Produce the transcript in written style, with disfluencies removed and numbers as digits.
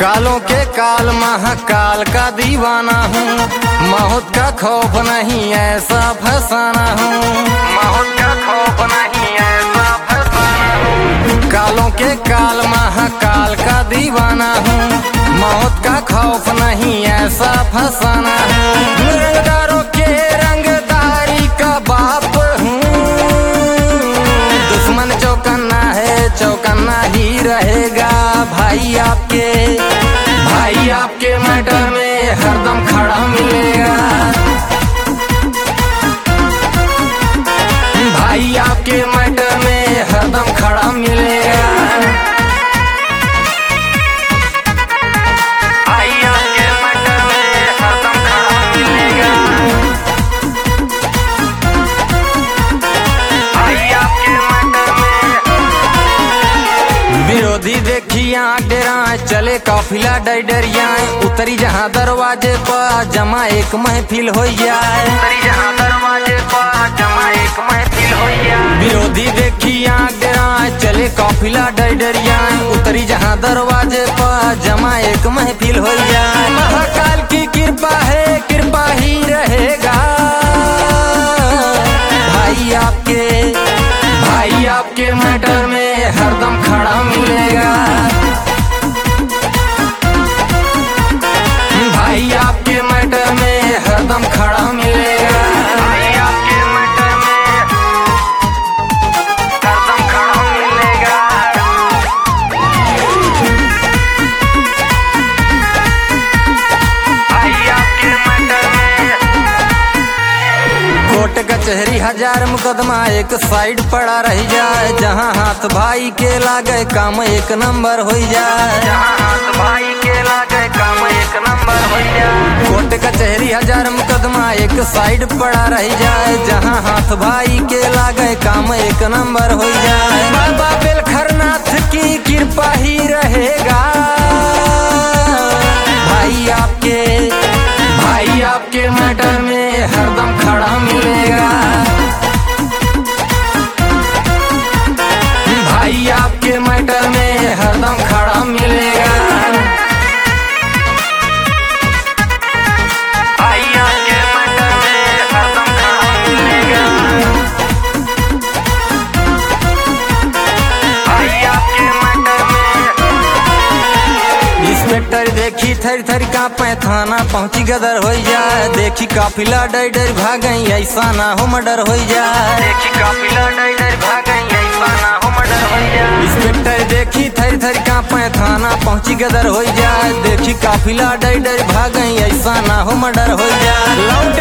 कालों के काल महाकाल का दीवाना हूँ, मौत का खौफ नहीं ऐसा फसाना हूँ, मौत का खौफ नहीं ऐसा फसाना हूँ। कालों के काल महाकाल का दीवाना हूँ, मौत का खौफ नहीं ऐसा फसाना हूँ। रंगदारों के रंगदारी का बाप हूँ, दुश्मन चौकन्ना है चौकन्ना ही रहेगा। भाई आपके मैटर में हरदम खड़ा मिलेगा, भाई आपके मैटर में हरदम खड़ा मिलेगा, भाई आपके मैटर में हरदम खड़ा मिलेगा, भाई आपके मैटर में। विरोधी देखी आँख डेराए चले काफिला डरिया, उतरी जहाँ दरवाजे पर जमा एक महफिल हो जाए, उतरी जहाँ दरवाजे पर जमा एक महफिल हो जाए। विरोधी देखी आँख डेराए चले काफिला डरिया, उतरी जहाँ दरवाजे पर जमा एक महफिल हो जाए। महाकाल की कृपा है कृपा ही रहेगा, भाई आपके मैटर में हरदम खड़ा मिलेगा, भाई आपके मैटर में हरदम खड़ा मिलेगा, भाई आपके मैटर में हरदम खड़ा मिलेगा। भाई आपके मैटर में कोर्ट कचहरी हजार मुकदमा एक साइड पड़ा रह जाए, जहाँ हाथ भाई के लागे काम एक नंबर हो जाए, जहाँ हाथ भाई के लागे काम एक नंबर हो जाए। कोर्ट कचहरी हजार मुकदमा एक साइड पड़ा रह जाए, जहाँ हाथ भाई के लागे काम एक नंबर हो जाए। बाबा बेलखरनाथ की कृपा ही रहेगा, भाई आपके मैटर में हरदम खड़ा मिलेगा, भाई आपके मैटर में हरदम खड़ा मिलेगा, भाई आपके मैटर में हरदम खड़ा मिलेगा, भाई आपके मैटर में। इंस्पेक्टर देखी थरी थरी कांपे थाना पहुंची गदर हो जाए, देखी काफिला डर भागई ऐसा ना हो मर्डर हो जाए, देखी काफिला डर भागई ऐसा ना हो मर्डर हो जाए। इंस्पेक्टर देखी थरी थरी कांपे थाना पहुंची गदर हो जाए, देखी काफिला डर भागई ऐसा ना हो मर्डर हो जाए।